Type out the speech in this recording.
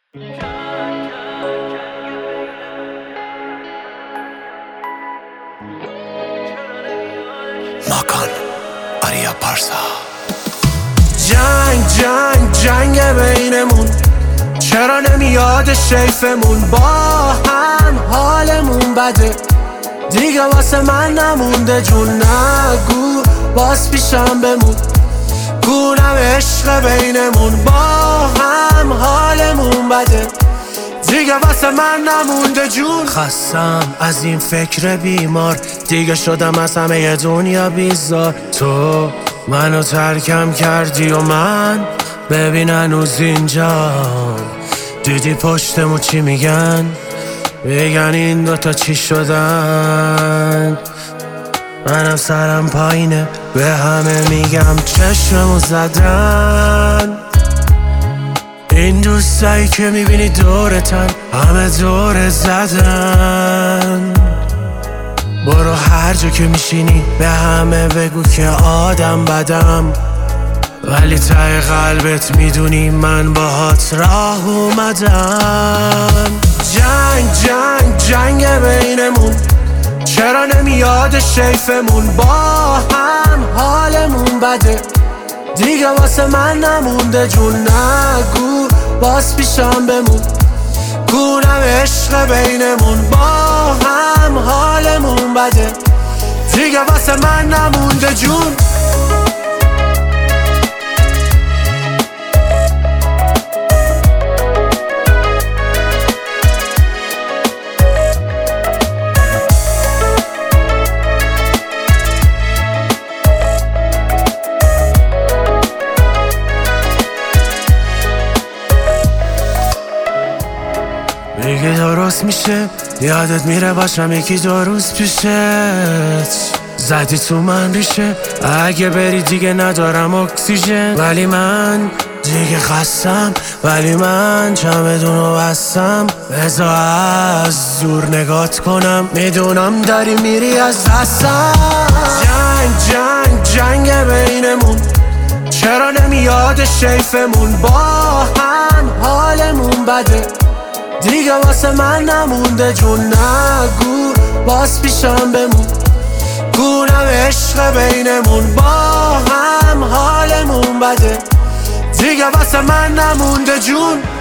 ماکان آریا پارسا. جنگ بینمون، چرا نمیاد شیفمون؟ با هم حالمون بده، دیگه واسه من نمونده جون. نگو باز پیشم بمون، گونم عشق بینمون. با هم حالمون بده، دیگه واسه من نمونده جون. خستم از این فکر بیمار، دیگه شدم از همه دنیا بیزار. تو منو ترکم کردی و من ببین هنوز اینجا. دیدی پشتمو چی میگن؟ میگن این دوتا چی شدن؟ منم سرم پایینه، به همه میگم چشممو زدن. این دوستایی که میبینی دورتن، همه دور زدن. برو هر جا که میشینی به همه بگو که آدم بدم، ولی ته قلبت میدونی من باهات راه اومدم. جنگ بینمون، چرا نمیاد شیفمون؟ با هم حالمون بده، دیگه واسه من نمونده جون. نگو باز پیشم بمون، گونم عشق بینمون. با هم حالمون بده، دیگه واسه من نمونده جون. میگه درست میشه، یادت میره باشم یکی دو روز پیشت. زدی تو من ریشه، اگه بری دیگه ندارم اکسیژن. ولی من دیگه خستم، ولی من چمدونو بستم. بذار از دور نگات کنم، میدونم داری میری از دستم. جنگ بینمون، چرا نمیاد شیفمون؟ با هم حالمون بده، دیگه واسه من نمونده جون. نگو باز پیشم بمون، گونم عشق بینمون. با هم حالمون بده، دیگه واسه من نمونده جون.